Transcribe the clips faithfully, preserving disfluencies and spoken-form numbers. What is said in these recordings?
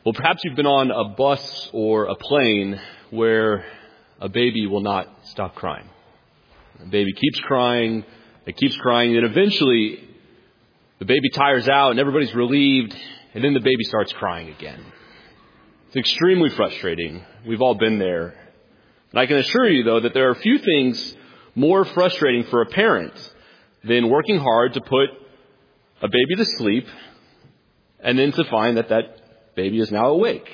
Well, perhaps you've been on a bus or a plane where a baby will not stop crying. The baby keeps crying, it keeps crying, and eventually the baby tires out and everybody's relieved, and then the baby starts crying again. It's extremely frustrating. We've all been there. And I can assure you, though, that there are few things more frustrating for a parent than working hard to put a baby to sleep and then to find that that baby is now awake.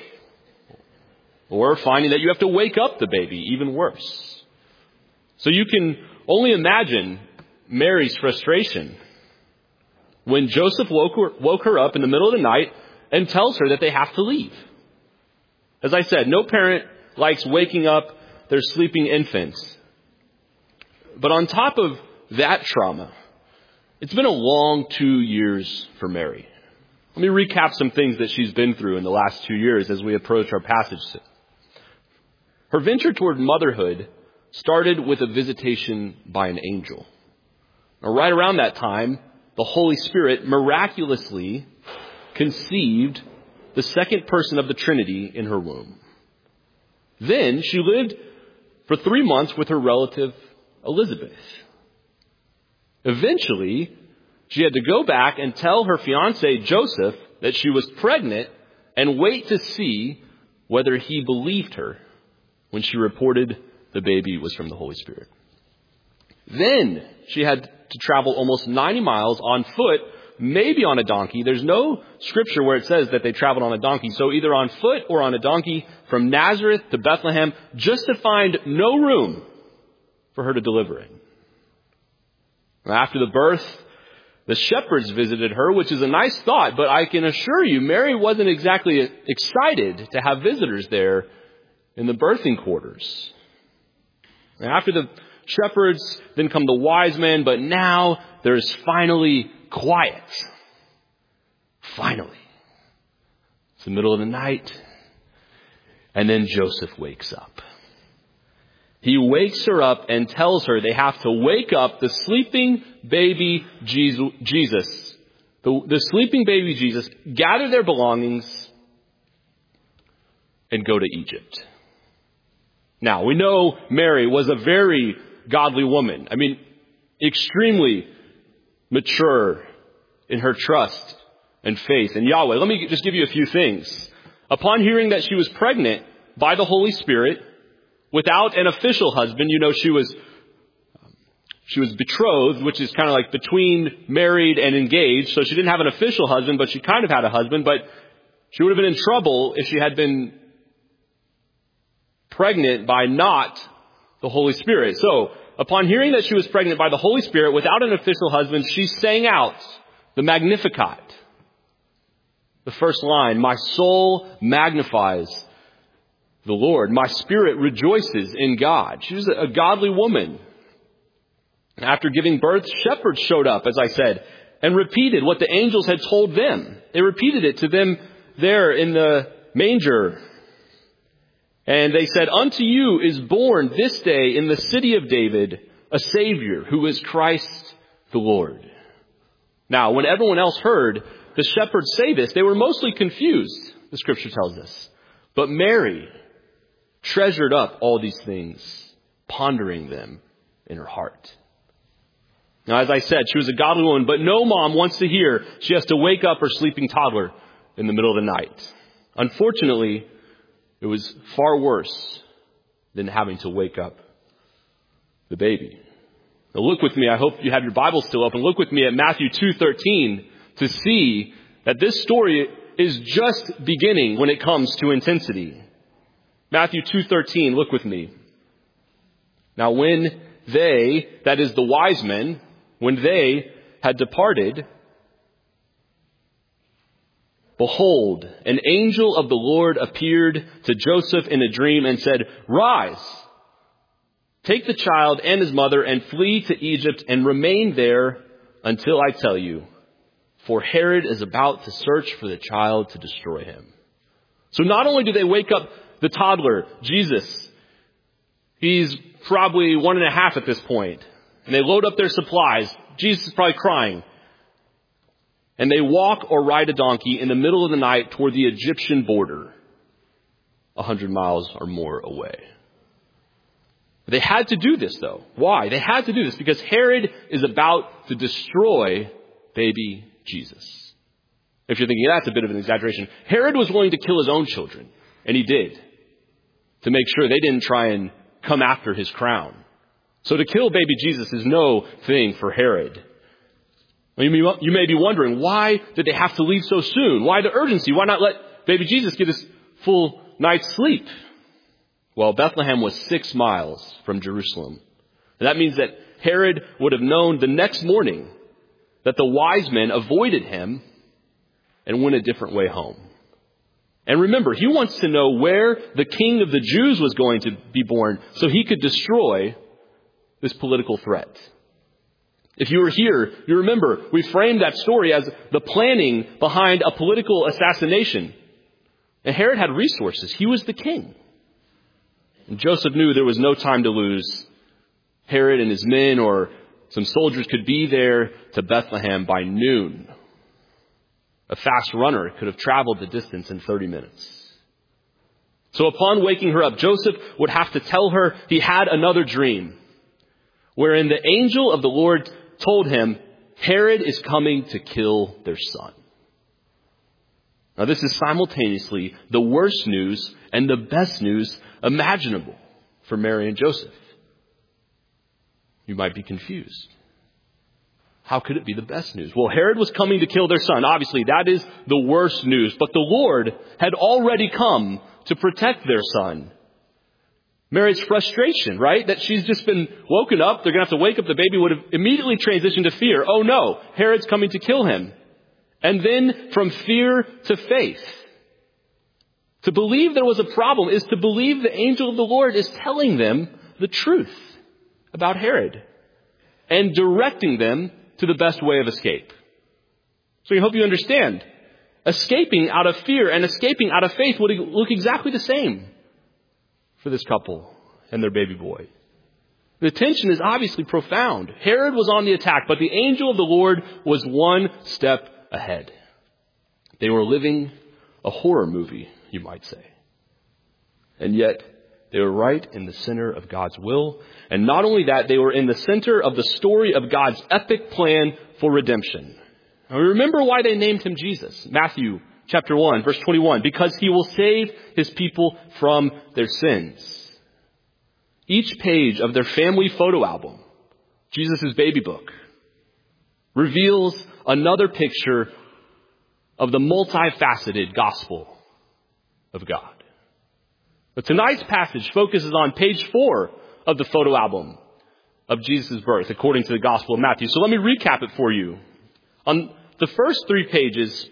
Or finding that you have to wake up the baby, even worse. So you can only imagine Mary's frustration when Joseph woke her, woke her up in the middle of the night and tells her that they have to leave. As I said, no parent likes waking up their sleeping infants. But on top of that trauma, it's been a long two years for Mary. Let me recap some things that she's been through in the last two years as we approach our passage. Her venture toward motherhood started with a visitation by an angel. Now, right around that time, the Holy Spirit miraculously conceived the second person of the Trinity in her womb. Then she lived for three months with her relative Elizabeth. Eventually, she had to go back and tell her fiancé Joseph that she was pregnant and wait to see whether he believed her when she reported the baby was from the Holy Spirit. Then she had to travel almost ninety miles on foot, maybe on a donkey. There's no scripture where it says that they traveled on a donkey. So either on foot or on a donkey from Nazareth to Bethlehem, just to find no room for her to deliver in. After the birth, the shepherds visited her, which is a nice thought, but I can assure you, Mary wasn't exactly excited to have visitors there in the birthing quarters. After the shepherds, then come the wise men, but now there's finally quiet. Finally. It's the middle of the night, and then Joseph wakes up. He wakes her up and tells her they have to wake up the sleeping baby Jesus, the, the sleeping baby Jesus, gather their belongings, and go to Egypt. Now, we know Mary was a very godly woman. I mean, extremely mature in her trust and faith in Yahweh. Let me just give you a few things. Upon hearing that she was pregnant by the Holy Spirit, without an official husband, you know, she was she was betrothed, which is kind of like between married and engaged. So she didn't have an official husband, but she kind of had a husband. But she would have been in trouble if she had been pregnant by not the Holy Spirit. So upon hearing that she was pregnant by the Holy Spirit without an official husband, she sang out the Magnificat. The first line, "My soul magnifies the Lord. My spirit rejoices in God." She was a godly woman. After giving birth, shepherds showed up, as I said, and repeated what the angels had told them. They repeated it to them there in the manger. And they said, "Unto you is born this day in the city of David a Savior, who is Christ the Lord." Now, when everyone else heard the shepherds say this, they were mostly confused, the scripture tells us. But Mary treasured up all these things, pondering them in her heart. Now, as I said, she was a godly woman, but no mom wants to hear she has to wake up her sleeping toddler in the middle of the night. Unfortunately, it was far worse than having to wake up the baby. Now look with me, I hope you have your Bible still open. Look with me at Matthew two thirteen to see that this story is just beginning when it comes to intensity. Matthew two thirteen, look with me. Now when they, that is the wise men, when they had departed, behold, an angel of the Lord appeared to Joseph in a dream and said, "Rise, take the child and his mother and flee to Egypt and remain there until I tell you, for Herod is about to search for the child to destroy him." So not only do they wake up the toddler, Jesus, he's probably one and a half at this point, and they load up their supplies. Jesus is probably crying. and they walk or ride a donkey in the middle of the night toward the Egyptian border, a hundred miles or more away. They had to do this, though. Why? They had to do this because Herod is about to destroy baby Jesus. If you're thinking that's a bit of an exaggeration, Herod was willing to kill his own children, and he did, to make sure they didn't try and come after his crown. So to kill baby Jesus is no thing for Herod. You may be wondering, why did they have to leave so soon? Why the urgency? Why not let baby Jesus get his full night's sleep? Well, Bethlehem was six miles from Jerusalem. And that means that Herod would have known the next morning that the wise men avoided him and went a different way home. And remember, he wants to know where the king of the Jews was going to be born so he could destroy this political threat. If you were here, you remember we framed that story as the planning behind a political assassination. And Herod had resources. He was the king. And Joseph knew there was no time to lose. Herod and his men or some soldiers could be there to Bethlehem by noon. A fast runner could have traveled the distance in thirty minutes. So upon waking her up, Joseph would have to tell her he had another dream, wherein the angel of the Lord told him, Herod is coming to kill their son. Now this is simultaneously the worst news and the best news imaginable for Mary and Joseph. You might be confused. How could it be the best news? Well, Herod was coming to kill their son. Obviously, that is the worst news. But the Lord had already come to protect their son. Mary's frustration, right? That she's just been woken up. They're going to have to wake up the baby would have immediately transitioned to fear. Oh no, Herod's coming to kill him. And then from fear to faith. To believe there was a problem is to believe the angel of the Lord is telling them the truth about Herod and directing them to the best way of escape. So I hope you understand. Escaping out of fear and escaping out of faith would look exactly the same for this couple and their baby boy. The tension is obviously profound. Herod was on the attack, but the angel of the Lord was one step ahead. They were living a horror movie, you might say. And yet, they were right in the center of God's will. And not only that, they were in the center of the story of God's epic plan for redemption. Now remember why they named him Jesus. Matthew chapter one, verse twenty-one. Because he will save his people from their sins. Each page of their family photo album, Jesus' baby book, reveals another picture of the multifaceted gospel of God. But tonight's passage focuses on page four of the photo album of Jesus' birth, according to the Gospel of Matthew. So let me recap it for you. On the first three pages,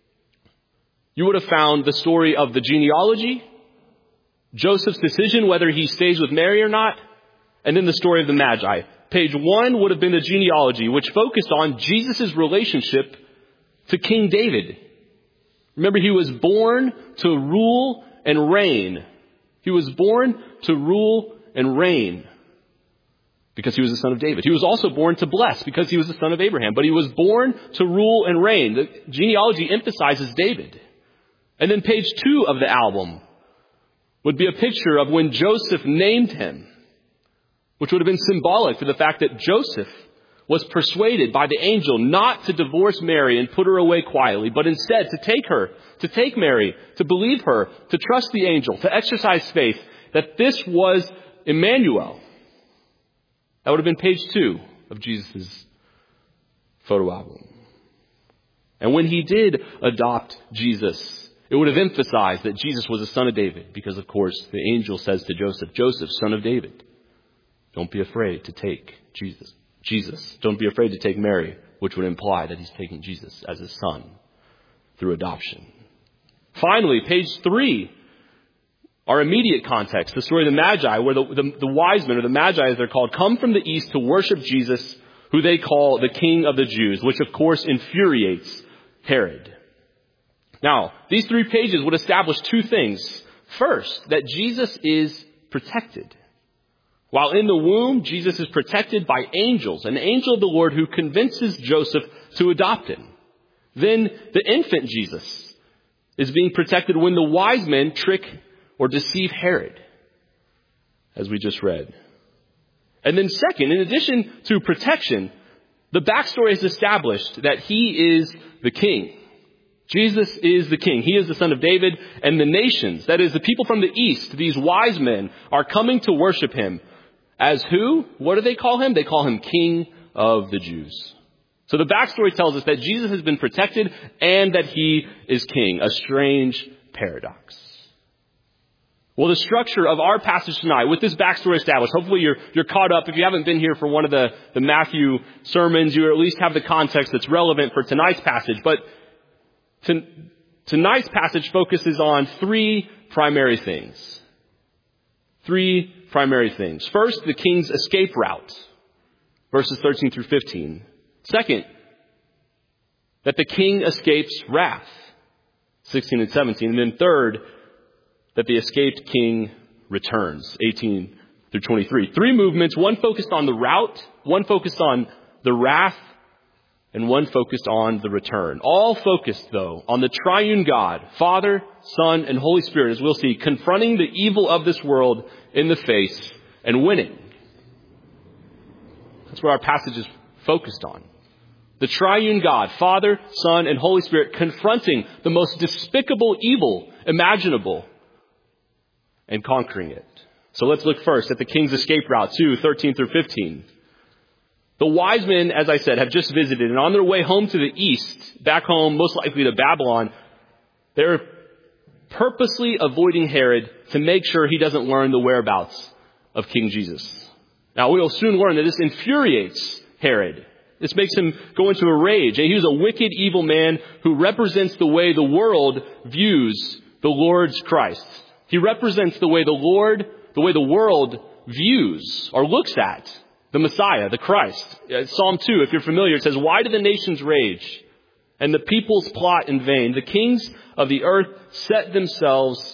you would have found the story of the genealogy, Joseph's decision whether he stays with Mary or not, and then the story of the Magi. Page one would have been the genealogy, which focused on Jesus' relationship to King David. Remember, he was born to rule and reign. He was born to rule and reign because he was the son of David. He was also born to bless because he was the son of Abraham. But he was born to rule and reign. The genealogy emphasizes David. And then page two of the album would be a picture of when Joseph named him, which would have been symbolic for the fact that Joseph was persuaded by the angel not to divorce Mary and put her away quietly, but instead to take her, to take Mary, to believe her, to trust the angel, to exercise faith, that this was Emmanuel. That would have been page two of Jesus' photo album. And when he did adopt Jesus, it would have emphasized that Jesus was a son of David, because of course the angel says to Joseph, Joseph, son of David, don't be afraid to take Jesus. Jesus, don't be afraid to take Mary, which would imply that he's taking Jesus as his son through adoption. Finally, page three, our immediate context, the story of the Magi, where the, the, the wise men, or the Magi as they're called, come from the east to worship Jesus, who they call the King of the Jews, which of course infuriates Herod. Now, these three pages would establish two things. First, that Jesus is protected. While in the womb, Jesus is protected by angels, an angel of the Lord who convinces Joseph to adopt him. Then the infant Jesus is being protected when the wise men trick or deceive Herod, as we just read. And then second, in addition to protection, the backstory has established that he is the king. Jesus is the king. He is the son of David, and the nations, that is the people from the east, these wise men, are coming to worship him. As who? What do they call him? They call him King of the Jews. So the backstory tells us that Jesus has been protected and that he is king. A strange paradox. Well, the structure of our passage tonight, with this backstory established, hopefully you're you're caught up. If you haven't been here for one of the, the Matthew sermons, you at least have the context that's relevant for tonight's passage. But to, tonight's passage focuses on three primary things. Three primary things. First, the king's escape route, verses thirteen through fifteen. Second, that the king escapes wrath, sixteen and seventeen. And then third, that the escaped king returns, eighteen through twenty-three. Three movements, one focused on the route, one focused on the wrath, and one focused on the return. All focused, though, on the triune God, Father, Son, and Holy Spirit, as we'll see, confronting the evil of this world in the face and winning. That's what our passage is focused on. The triune God, Father, Son, and Holy Spirit, confronting the most despicable evil imaginable and conquering it. So let's look first at the king's escape route, two, thirteen through fifteen. The wise men, as I said, have just visited, and on their way home to the east, back home, most likely to Babylon, they're purposely avoiding Herod to make sure he doesn't learn the whereabouts of King Jesus. Now, we'll soon learn that this infuriates Herod. This makes him go into a rage. And he was a wicked, evil man who represents the way the world views the Lord's Christ. He represents the way the Lord, the way the world views or looks at the Messiah, the Christ. Psalm two, if you're familiar, it says, "Why do the nations rage and the peoples plot in vain? The kings of the earth set themselves,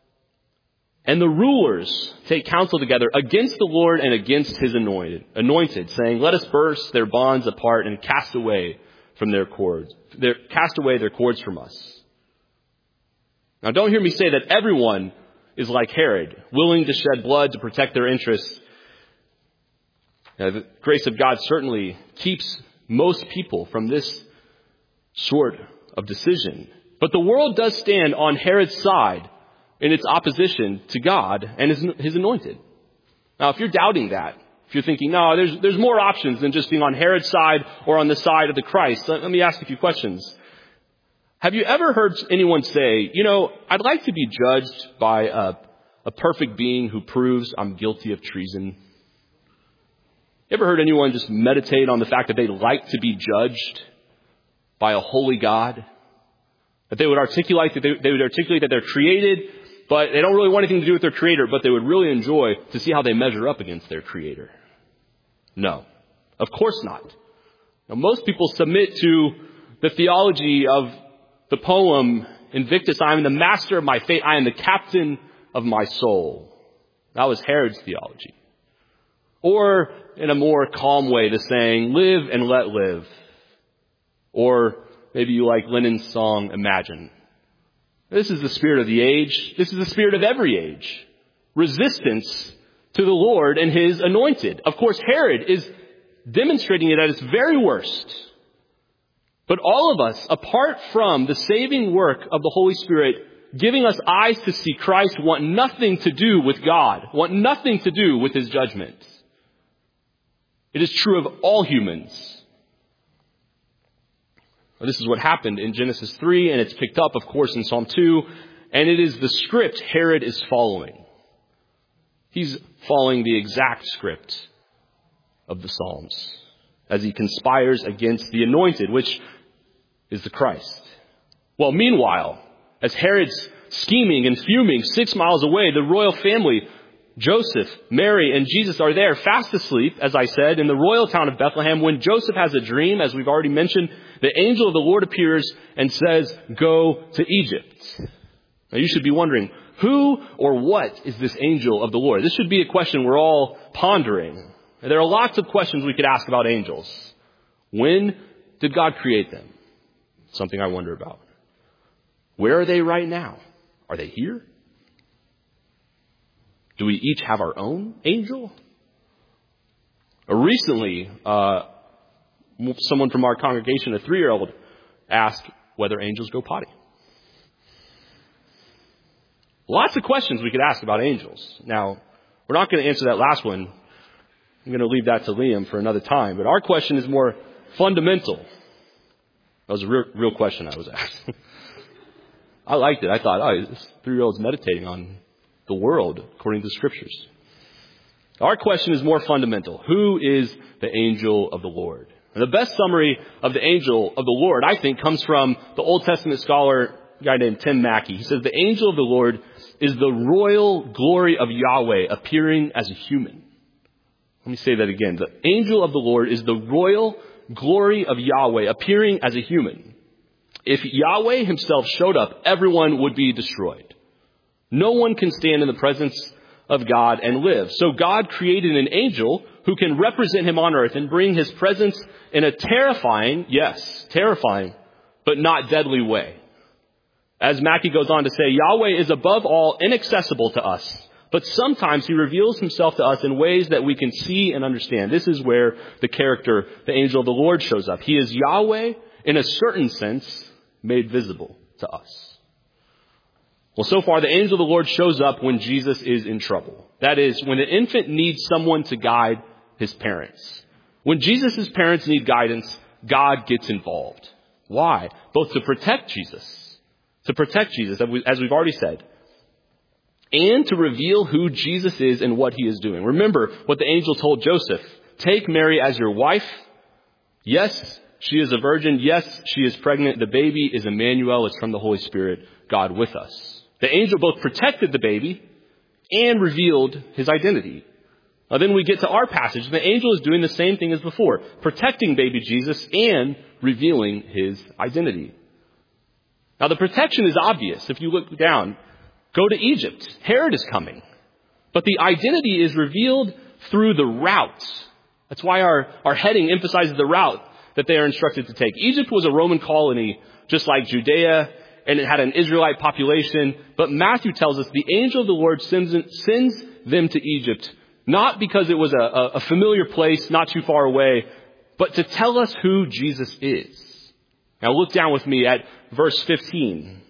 and the rulers take counsel together against the Lord and against his anointed, anointed, saying, let us burst their bonds apart and cast away from their cords, their, cast away their cords from us." Now, don't hear me say that everyone is like Herod, willing to shed blood to protect their interests. Now, the grace of God certainly keeps most people from this sort of decision. But the world does stand on Herod's side in its opposition to God and his, his anointed. Now, if you're doubting that, if you're thinking, no, there's, there's more options than just being on Herod's side or on the side of the Christ, let, let me ask a few questions. Have you ever heard anyone say, you know, I'd like to be judged by a, a perfect being who proves I'm guilty of treason? You ever heard anyone just meditate on the fact that they'd like to be judged by a holy God? That they would articulate that they, they would articulate that they're created, but they don't really want anything to do with their creator, but they would really enjoy to see how they measure up against their creator. No, of course not. Now, most people submit to the theology of the poem Invictus, I am the master of my fate, I am the captain of my soul. That was Herod's theology. Or in a more calm way, the saying, live and let live. Or maybe you like Lennon's song, Imagine. This is the spirit of the age. This is the spirit of every age. Resistance to the Lord and his anointed. Of course, Herod is demonstrating it at its very worst. But all of us, apart from the saving work of the Holy Spirit, giving us eyes to see Christ, want nothing to do with God, want nothing to do with his judgment. It is true of all humans. This is what happened in Genesis three, and it's picked up, of course, in Psalm two, and it is the script Herod is following. He's following the exact script of the Psalms as he conspires against the anointed, which is the Christ. Well, meanwhile, as Herod's scheming and fuming six miles away, the royal family, Joseph, Mary, and Jesus are there fast asleep, as I said, in the royal town of Bethlehem. When Joseph has a dream, as we've already mentioned, the angel of the Lord appears and says, go to Egypt. Now you should be wondering, who or what is this angel of the Lord? This should be a question we're all pondering. And there are lots of questions we could ask about angels. When did God create them? Something I wonder about. Where are they right now? Are they here? Do we each have our own angel? Or recently, uh, someone from our congregation, a three-year-old, asked whether angels go potty. Lots of questions we could ask about angels. Now, we're not going to answer that last one. I'm going to leave that to Liam for another time. But our question is more fundamental. That was a real, real question I was asked. I liked it. I thought, oh, this three-year-old's meditating on the world according to the Scriptures. Our question is more fundamental. Who is the angel of the Lord? And the best summary of the angel of the Lord, I think, comes from the Old Testament scholar, a guy named Tim Mackey. He says, the angel of the Lord is the royal glory of Yahweh appearing as a human. Let me say that again. The angel of the Lord is the royal glory of Yahweh appearing as a human. If Yahweh himself showed up, everyone would be destroyed. No one can stand in the presence of God and live. So God created an angel who can represent him on earth and bring his presence in a terrifying, yes, terrifying, but not deadly way. As Mackey goes on to say, Yahweh is above all inaccessible to us, but sometimes he reveals himself to us in ways that we can see and understand. This is where the character, the angel of the Lord, shows up. He is Yahweh, in a certain sense, made visible to us. Well, so far, the angel of the Lord shows up when Jesus is in trouble. That is, when an infant needs someone to guide his parents. When Jesus' parents need guidance, God gets involved. Why? Both to protect Jesus, to protect Jesus, as we've already said, and to reveal who Jesus is and what he is doing. Remember what the angel told Joseph. Take Mary as your wife. Yes, she is a virgin. Yes, she is pregnant. The baby is Emmanuel. It's from the Holy Spirit, God with us. The angel both protected the baby and revealed his identity. Now then we get to our passage. The angel is doing the same thing as before, protecting baby Jesus and revealing his identity. Now the protection is obvious. If you look down, go to Egypt. Herod is coming. But the identity is revealed through the route. That's why our, our heading emphasizes the route that they are instructed to take. Egypt was a Roman colony, just like Judea, and it had an Israelite population. But Matthew tells us the angel of the Lord sends, sends them to Egypt, not because it was a, a familiar place not too far away, but to tell us who Jesus is. Now look down with me at verse fifteen.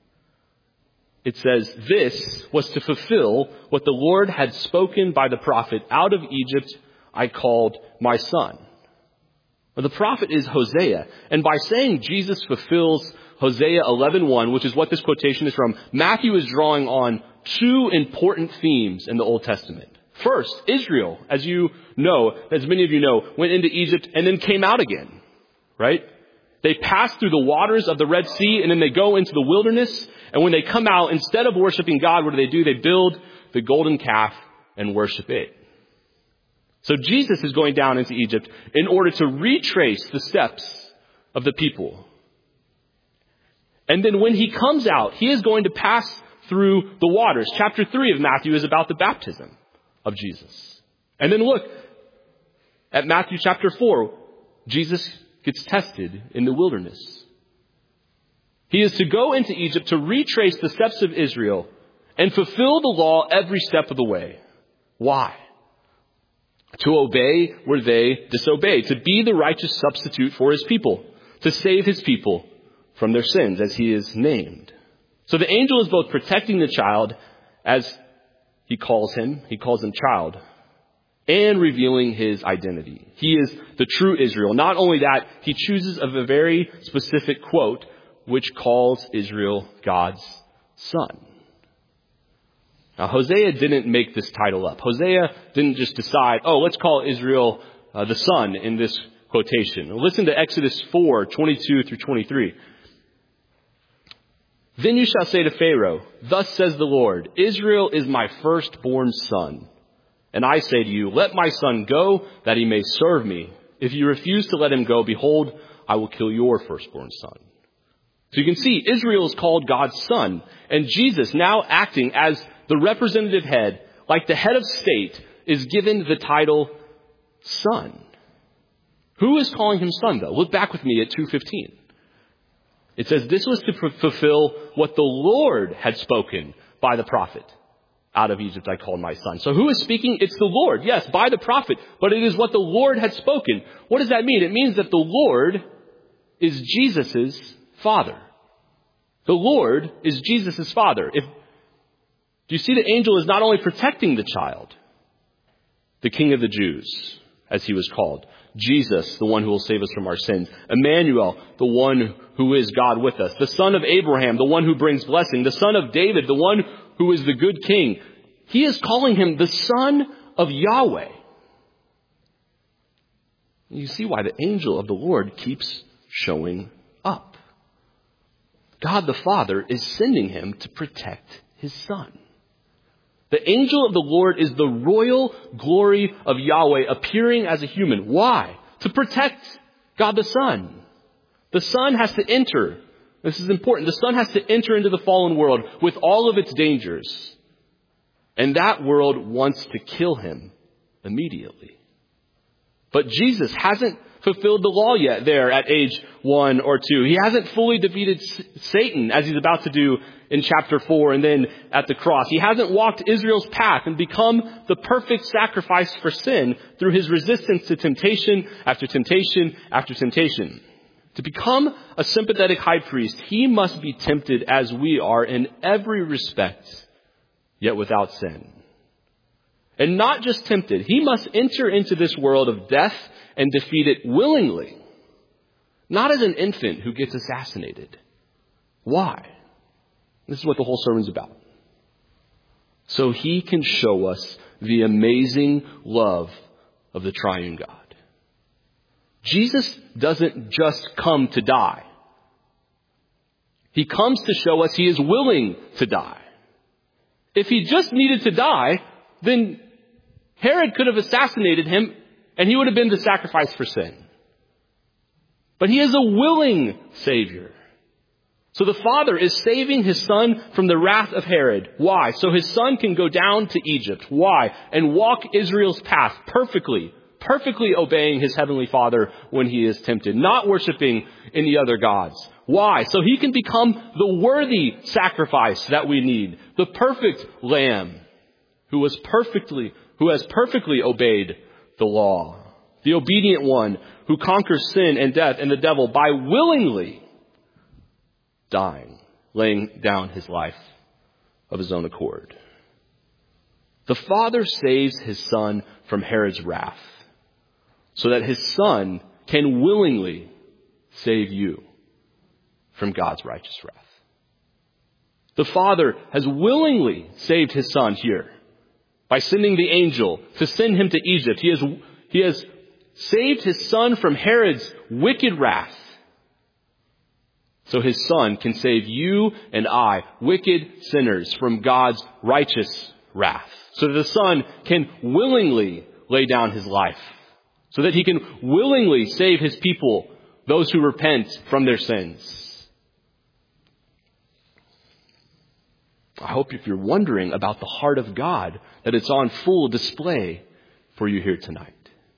It says, this was to fulfill what the Lord had spoken by the prophet, out of Egypt I called my son. Well, the prophet is Hosea. And by saying Jesus fulfills Hosea eleven one, which is what this quotation is from, Matthew is drawing on two important themes in the Old Testament. First, Israel, as you know, as many of you know, went into Egypt and then came out again, right? They passed through the waters of the Red Sea and then they go into the wilderness. And when they come out, instead of worshiping God, what do they do? They build the golden calf and worship it. So Jesus is going down into Egypt in order to retrace the steps of the people. And then when he comes out, he is going to pass through the waters. Chapter three of Matthew is about the baptism of Jesus. And then look at Matthew chapter four. Jesus gets tested in the wilderness. He is to go into Egypt to retrace the steps of Israel and fulfill the law every step of the way. Why? To obey where they disobey, to be the righteous substitute for his people, to save his people from their sins as he is named. So the angel is both protecting the child, as he calls him, he calls him child, and revealing his identity. He is the true Israel. Not only that, he chooses a very specific quote, which calls Israel God's son. Now, Hosea didn't make this title up. Hosea didn't just decide, oh, let's call Israel uh, the son in this quotation. Listen to Exodus four, twenty-two through twenty-three. Then you shall say to Pharaoh, thus says the Lord, Israel is my firstborn son. And I say to you, let my son go that he may serve me. If you refuse to let him go, behold, I will kill your firstborn son. So you can see Israel is called God's son. And Jesus, now acting as the representative head, like the head of state, is given the title son. Who is calling him son, though? Look back with me at two fifteen. It says this was to f- fulfill what the Lord had spoken by the prophet. Out of Egypt I called my son. So who is speaking? It's the Lord. Yes, by the prophet. But it is what the Lord had spoken. What does that mean? It means that the Lord is Jesus' father. The Lord is Jesus' father. If, do you see the angel is not only protecting the child, the King of the Jews, as he was called. Jesus, the one who will save us from our sins. Emmanuel, the one who is God with us. The son of Abraham, the one who brings blessing. The son of David, the one who is the good king. He is calling him the son of Yahweh. You see why the angel of the Lord keeps showing up. God the Father is sending him to protect his son. The angel of the Lord is the royal glory of Yahweh appearing as a human. Why? To protect God the Son. The Son has to enter. This is important. The Son has to enter into the fallen world with all of its dangers. And that world wants to kill him immediately. But Jesus hasn't fulfilled the law yet there at age one or two. He hasn't fully defeated Satan as he's about to do in chapter four and then at the cross. He hasn't walked Israel's path and become the perfect sacrifice for sin through his resistance to temptation after temptation after temptation. To become a sympathetic high priest, he must be tempted as we are in every respect, yet without sin. And not just tempted, he must enter into this world of death and defeat it willingly. Not as an infant who gets assassinated. Why? This is what the whole sermon's about. So he can show us the amazing love of the triune God. Jesus doesn't just come to die. He comes to show us he is willing to die. If he just needed to die, then Herod could have assassinated him and he would have been the sacrifice for sin. But he is a willing Savior. So the Father is saving his Son from the wrath of Herod. Why? So his Son can go down to Egypt. Why? And walk Israel's path perfectly, perfectly obeying his heavenly Father when he is tempted, not worshiping any other gods. Why? So he can become the worthy sacrifice that we need, the perfect Lamb who was perfectly, who has perfectly obeyed the law, the obedient one who conquers sin and death and the devil by willingly dying, laying down his life of his own accord. The Father saves his Son from Herod's wrath so that his Son can willingly save you from God's righteous wrath. The Father has willingly saved his Son here by sending the angel to send him to Egypt. He has, he has saved his Son from Herod's wicked wrath so his Son can save you and I, wicked sinners, from God's righteous wrath. So that the Son can willingly lay down his life. So that he can willingly save his people, those who repent from their sins. I hope if you're wondering about the heart of God, that it's on full display for you here tonight.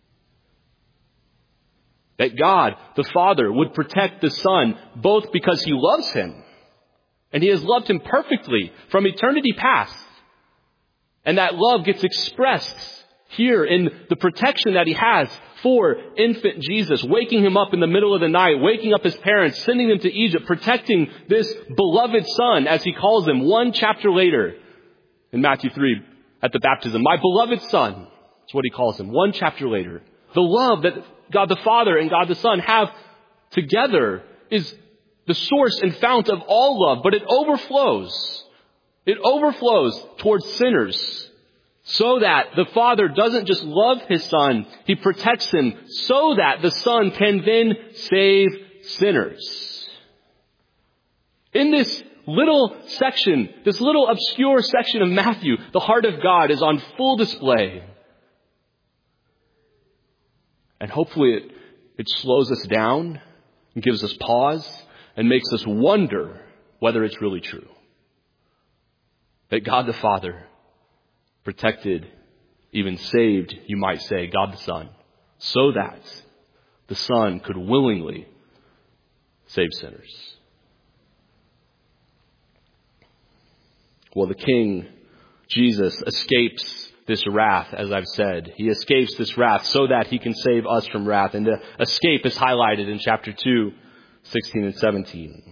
That God, the Father, would protect the Son, both because he loves him, and he has loved him perfectly from eternity past. And that love gets expressed here in the protection that he has for infant Jesus, waking him up in the middle of the night, waking up his parents, sending them to Egypt, protecting this beloved Son, as he calls him one chapter later in Matthew three at the baptism. My beloved Son, that's what he calls him, one chapter later. The love that God the Father and God the Son have together is the source and fount of all love, but it overflows. It overflows towards sinners so that the Father doesn't just love his Son, he protects him so that the Son can then save sinners. In this little section, this little obscure section of Matthew, the heart of God is on full display. And hopefully it, it slows us down and gives us pause and makes us wonder whether it's really true. That God the Father protected, even saved, you might say, God the Son, so that the Son could willingly save sinners. Well, the King, Jesus, escapes this wrath, as I've said. He escapes this wrath so that he can save us from wrath. And the escape is highlighted in chapter two, sixteen and seventeen.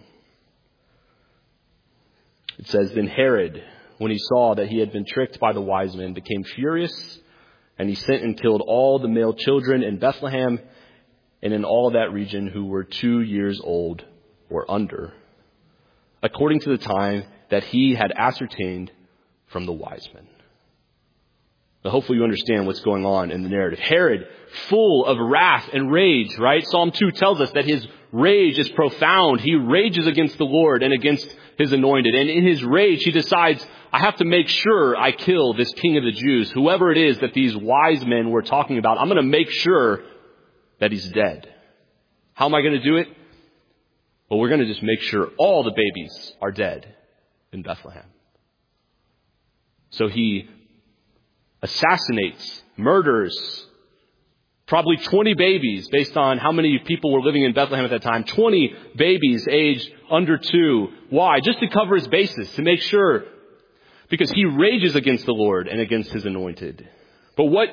It says, Then Herod, when he saw that he had been tricked by the wise men, became furious, and he sent and killed all the male children in Bethlehem and in all that region who were two years old or under, according to the time that he had ascertained from the wise men. Now, hopefully you understand what's going on in the narrative. Herod, full of wrath and rage, right? Psalm two tells us that his rage is profound. He rages against the Lord and against his anointed. And in his rage, he decides, I have to make sure I kill this king of the Jews. Whoever it is that these wise men were talking about, I'm going to make sure that he's dead. How am I going to do it? Well, we're going to just make sure all the babies are dead in Bethlehem. So he assassinates, murders, probably twenty babies based on how many people were living in Bethlehem at that time. twenty babies aged under two. Why? Just to cover his bases, to make sure, because he rages against the Lord and against his anointed. But what,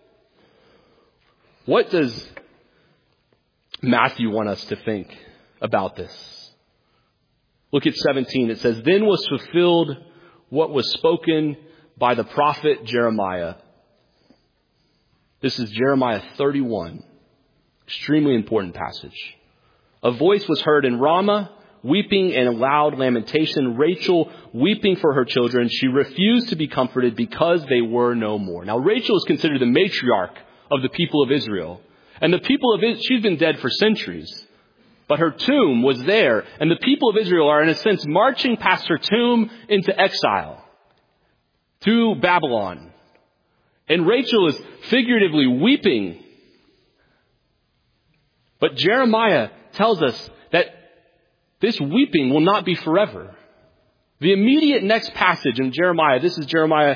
what does Matthew want us to think about this? Look at seventeen. It says, Then was fulfilled what was spoken by the prophet Jeremiah. This is Jeremiah thirty-one. Extremely important passage. A voice was heard in Ramah, weeping and a loud lamentation. Rachel weeping for her children. She refused to be comforted because they were no more. Now, Rachel is considered the matriarch of the people of Israel. And the people of Israel, she's been dead for centuries. But her tomb was there. And the people of Israel are, in a sense, marching past her tomb into exile to Babylon. And Rachel is figuratively weeping. But Jeremiah tells us that this weeping will not be forever. The immediate next passage in Jeremiah, this is Jeremiah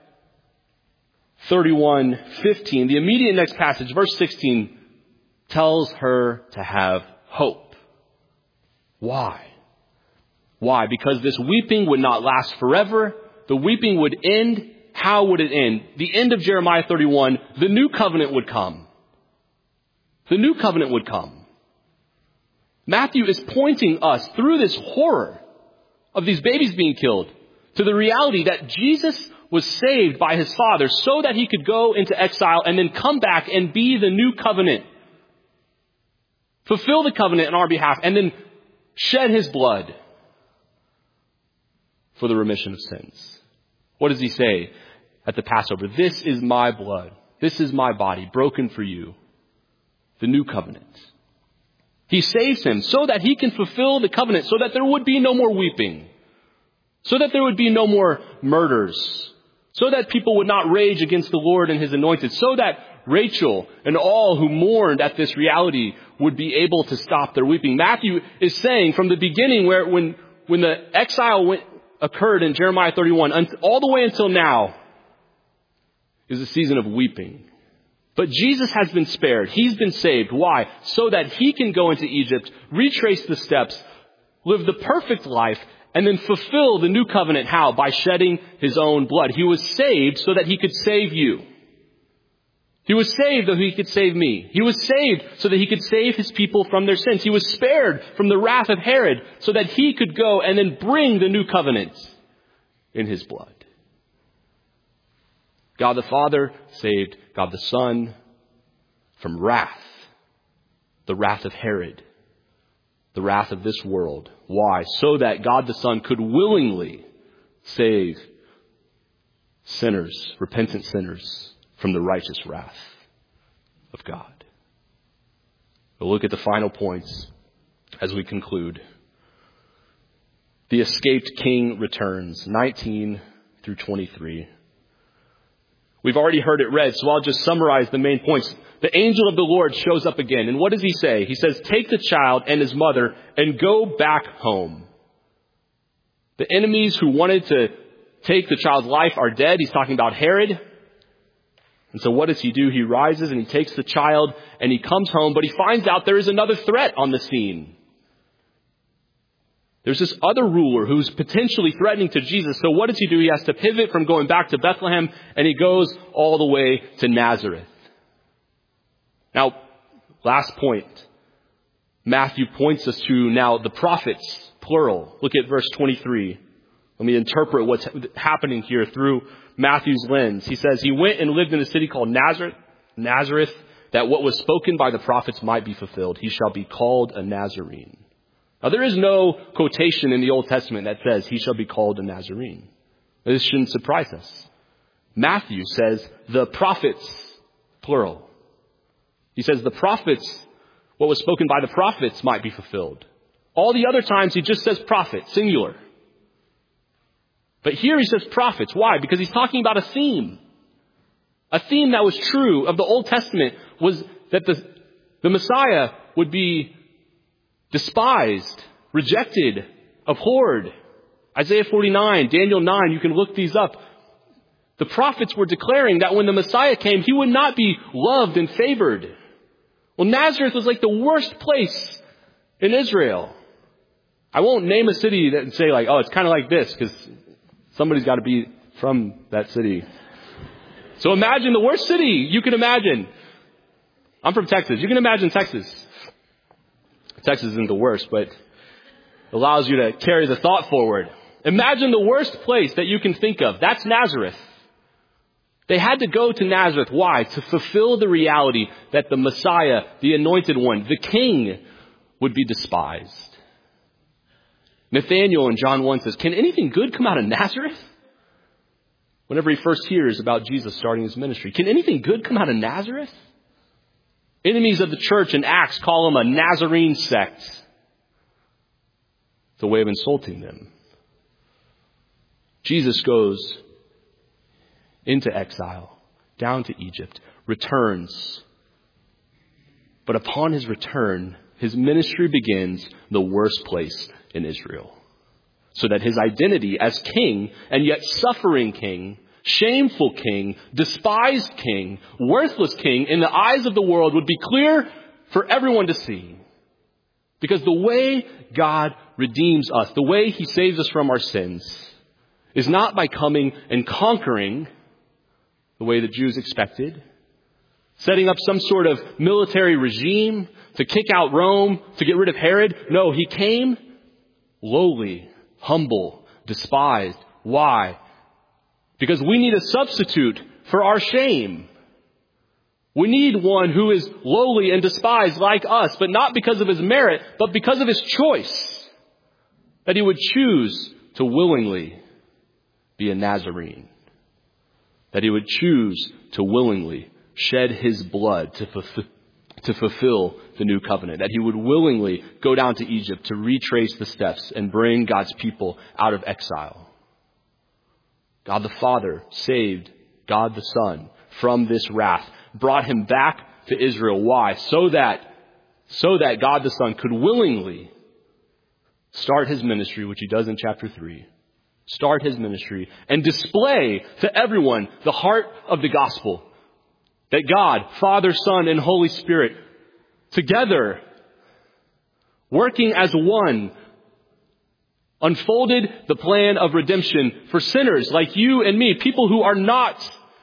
thirty-one fifteen. The immediate next passage, verse sixteen, tells her to have hope. Why? Why? Because this weeping would not last forever. The weeping would end. How would it end? The end of Jeremiah thirty-one, the new covenant would come. The new covenant would come. Matthew is pointing us through this horror of these babies being killed to the reality that Jesus was saved by his Father so that he could go into exile and then come back and be the new covenant. Fulfill the covenant on our behalf and then shed his blood for the remission of sins. What does he say at the Passover? This is my blood. This is my body broken for you. The new covenant. He saves him so that he can fulfill the covenant, so that there would be no more weeping, so that there would be no more murders, so that people would not rage against the Lord and his anointed, so that Rachel and all who mourned at this reality would be able to stop their weeping. Matthew is saying from the beginning, where when, when the exile went, occurred in Jeremiah thirty-one, all the way until now, is a season of weeping. But Jesus has been spared. He's been saved. Why? So that he can go into Egypt, retrace the steps, live the perfect life, and then fulfill the new covenant. How? By shedding his own blood. He was saved so that he could save you. He was saved so he could save me. He was saved so that he could save his people from their sins. He was spared from the wrath of Herod so that he could go and then bring the new covenant in his blood. God the Father saved God the Son from wrath, the wrath of Herod, the wrath of this world. Why? So that God the Son could willingly save sinners, repentant sinners, from the righteous wrath of God. We'll look at the final points as we conclude. The escaped king returns, nineteen through twenty-three. We've already heard it read, so I'll just summarize the main points. The angel of the Lord shows up again. And what does he say? He says, take the child and his mother and go back home. The enemies who wanted to take the child's life are dead. He's talking about Herod. And so what does he do? He rises and he takes the child and he comes home, but he finds out there is another threat on the scene. There's this other ruler who's potentially threatening to Jesus. So what does he do? He has to pivot from going back to Bethlehem, and he goes all the way to Nazareth. Now, last point. Matthew points us to now the prophets, plural. Look at verse twenty-three. Let me interpret what's happening here through Matthew's lens. He says, he went and lived in a city called Nazareth, Nazareth, that what was spoken by the prophets might be fulfilled. He shall be called a Nazarene. Now, there is no quotation in the Old Testament that says he shall be called a Nazarene. This shouldn't surprise us. Matthew says the prophets, plural. He says the prophets, what was spoken by the prophets might be fulfilled. All the other times he just says prophet, singular. But here he says prophets. Why? Because he's talking about a theme. A theme that was true of the Old Testament was that the, the Messiah would be despised, rejected, abhorred. Isaiah forty-nine, Daniel nine, you can look these up. The prophets were declaring that when the Messiah came, he would not be loved and favored. Well, Nazareth was like the worst place in Israel. I won't name a city that and say like, oh, it's kind of like this, because somebody's got to be from that city. So imagine the worst city you can imagine. I'm from Texas. You can imagine Texas. Texas isn't the worst, but it allows you to carry the thought forward. Imagine the worst place that you can think of. That's Nazareth. They had to go to Nazareth. Why? To fulfill the reality that the Messiah, the anointed one, the king, would be despised. Nathanael in John one says, can anything good come out of Nazareth? Whenever he first hears about Jesus starting his ministry. Can anything good come out of Nazareth? Enemies of the church in Acts call them a Nazarene sect. It's a way of insulting them. Jesus goes into exile, down to Egypt, returns. But upon his return, his ministry begins the worst place in Israel. So that his identity as king, and yet suffering king, shameful king, despised king, worthless king in the eyes of the world would be clear for everyone to see. Because the way God redeems us, the way he saves us from our sins, is not by coming and conquering the way the Jews expected, setting up some sort of military regime to kick out Rome, to get rid of Herod. No, he came lowly, humble, despised. Why? Because we need a substitute for our shame. We need one who is lowly and despised like us, but not because of his merit, but because of his choice. That he would choose to willingly be a Nazarene. That he would choose to willingly shed his blood to fulfill, to fulfill the new covenant. That he would willingly go down to Egypt to retrace the steps and bring God's people out of exile. God the Father saved God the Son from this wrath, brought him back to Israel. Why? So that, so that God the Son could willingly start his ministry, which he does in chapter three. Start his ministry and display to everyone the heart of the gospel. That God, Father, Son, and Holy Spirit, together, working as one, unfolded the plan of redemption for sinners like you and me, people who are not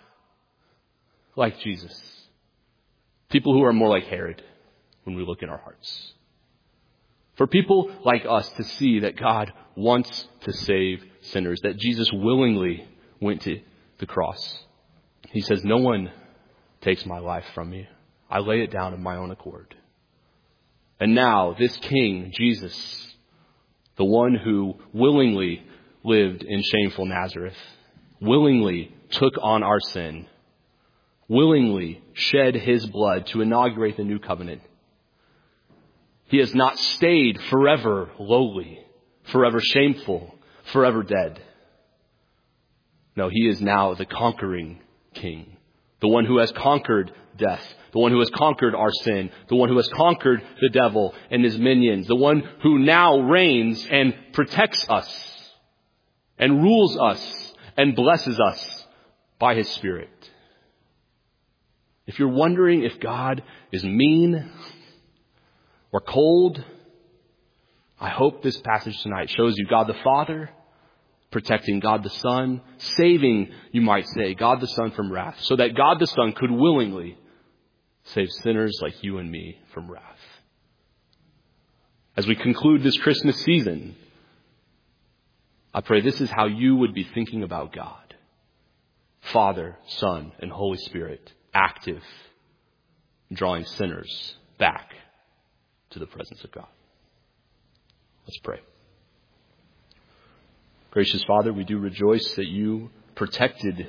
like Jesus. People who are more like Herod when we look in our hearts. For people like us to see that God wants to save sinners, that Jesus willingly went to the cross. He says, no one takes my life from me. I lay it down of my own accord. And now this King, Jesus, the one who willingly lived in shameful Nazareth, willingly took on our sin, willingly shed his blood to inaugurate the new covenant. He has not stayed forever lowly, forever shameful, forever dead. No, he is now the conquering King, the one who has conquered death, the one who has conquered our sin, the one who has conquered the devil and his minions, the one who now reigns and protects us and rules us and blesses us by his Spirit. If you're wondering if God is mean or cold I hope this passage tonight shows you God the Father protecting God the Son, saving, you might say, God the Son from wrath, so that God the Son could willingly save sinners like you and me from wrath. As we conclude this Christmas season, I pray this is how you would be thinking about God. Father, Son, and Holy Spirit, active, drawing sinners back to the presence of God. Let's pray. Gracious Father, we do rejoice that you protected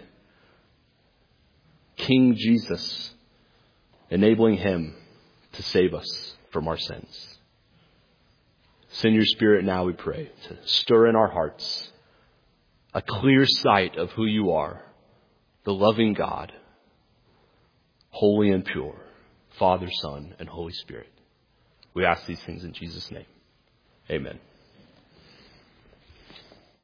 King Jesus, enabling him to save us from our sins. Send your Spirit now, we pray, to stir in our hearts a clear sight of who you are, the loving God, holy and pure, Father, Son, and Holy Spirit. We ask these things in Jesus' name. Amen.